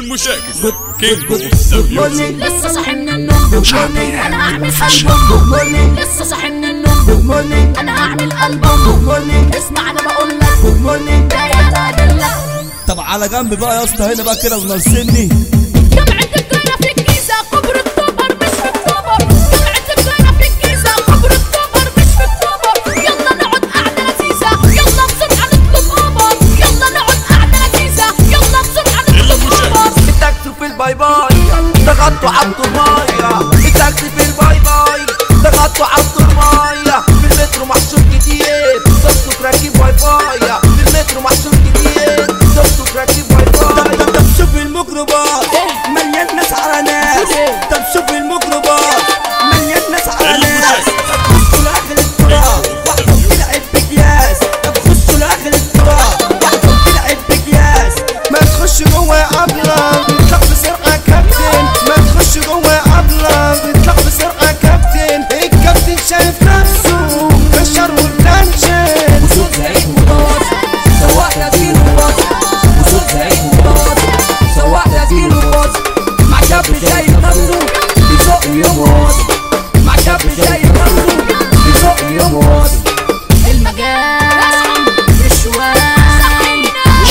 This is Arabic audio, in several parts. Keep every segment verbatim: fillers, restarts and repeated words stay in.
المشاكس كينج اوف ذا ميوزك. لسه صاحي من النوم انا هعمل ألبوم. لسه صاحي من النوم انا هعمل ألبوم. اسمع انا بقول لك جاي انا ادلك. طب على جنب بقى يا اسطى هنا بقى كده ونزلني. جامعة الجيزة في الجيزة كبر اكتوبر مش في اكتوبر. جامعة الجيزة في الجيزة كبر اكتوبر مش في اكتوبر. يلا نقعد قعدة لذيذة يلا بسرعة نطلب اوبر. يلا نقعد قعدة لذيذة يلا بسرعة نطلب اوبر. التاكسي في الباي باي ضغطوا عبطوا المية. التاكسي في الباي باي ضغطوا عبطوا المية. في المترو محشور كتير صوتك راكب واي فاي. في المترو محشور كتير صوتك راكب واي فاي. طب شوف الميكروباص مليان ناس على ناس. طب شوف الميكروباص مليان ناس على ناس. خشوا لاخر التراب واحدة بتلعب بكياس. طب خشوا لاخر التراب واحدة بتلعب بكياس. ما تخش جوه يا ابله بيطلع بسرعة كابتن. ما تخش جوه يا ابله بيطلع بسرعة كابتن. الكابتن شايف نفسه بشر والتنشن. وصوت زعيق وباص سواق تسجيل وباص. وصوت زعيق وباص سواق تسجيل وباص. مع شاب شايف نفسه بيزق يوم واصل. مع شاب شايف نفسه بيزق يوم واصل. المجال مش واعي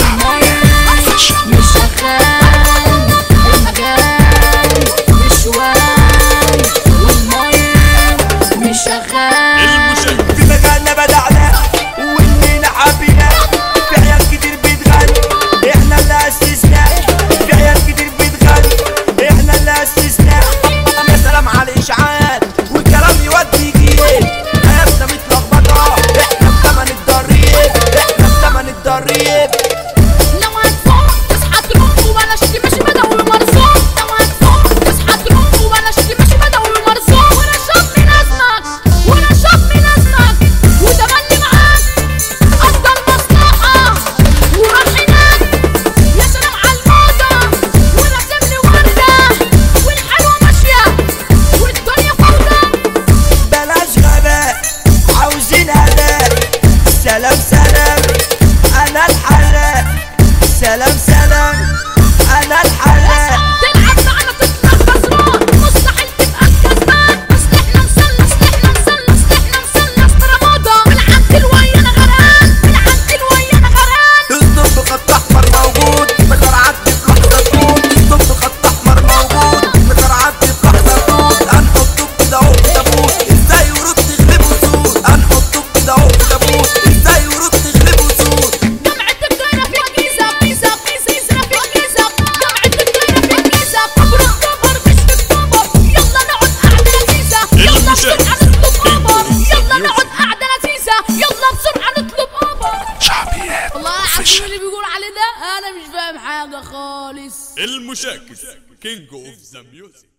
مش شغال. المجال مش واعي والمية مش شغال. في مجالنا بدعنا واننا حابينا. في عيال كتير بتغني احنا اللي اسسنا. في عيال كتير بتغني احنا اللي اسسنا. يا سلام على الاشعاعات والكلام يودي يجيب. حياتنا متلخبطه احنا بتمن الضريب. احنا بتمن الضريب. لو هتفوق تصحى تروح وبلاش تمشي بدوي مرزوق. لو هتفوق تصحى تروح وبلاش تمشي بدوي مرزوق. وانا شاب من ازمك وانا شاب من ازمك وتملي معاك افضل مصلحة. وروح هناك يا سلام على الموضة ورسم لي وردة والحلوة ماشية والدنيا فوضى. بلاش غباء عاوزين هداء. سلام سلام انا الحلاق. سلام سلام انا الحلاق. تلعب معنا تطلع خسران مستحيل تبقى الكسبان. اصل احنا نسلس احنا نسلس احنا نسلس رمضان. بالعدل ويا انا غرقان بالعدل ويا انا غرقان. اسطب بخط احمر موجود مقدر عدي في لحظه تفوت. اسطب بخط احمر موجود مقدر عدي في لحظه تفوت. هنحطه كده اهو في تابوت ازاي ورد تغلبه سود. هنحطه كده اهو في تابوت ازاي ورد تغلبه سود. جامعة الجيزة في الجيزة جيزة جيزة في الجيزة. جامعة الجيزة في الجيزة كبر اكتوبر مش في اكتوبر. يلا نقعد قعدة لذيذة يلا بسرعة نطلب اوبر. يلا نقعد قعدة لذيذة يلا بسرعة نطلب اوبر. شعبيات والله العظيم اللي بيقول عليه ده انا مش فاهم حاجة خالص. المشاكس كينج اوف ذا ميوزك.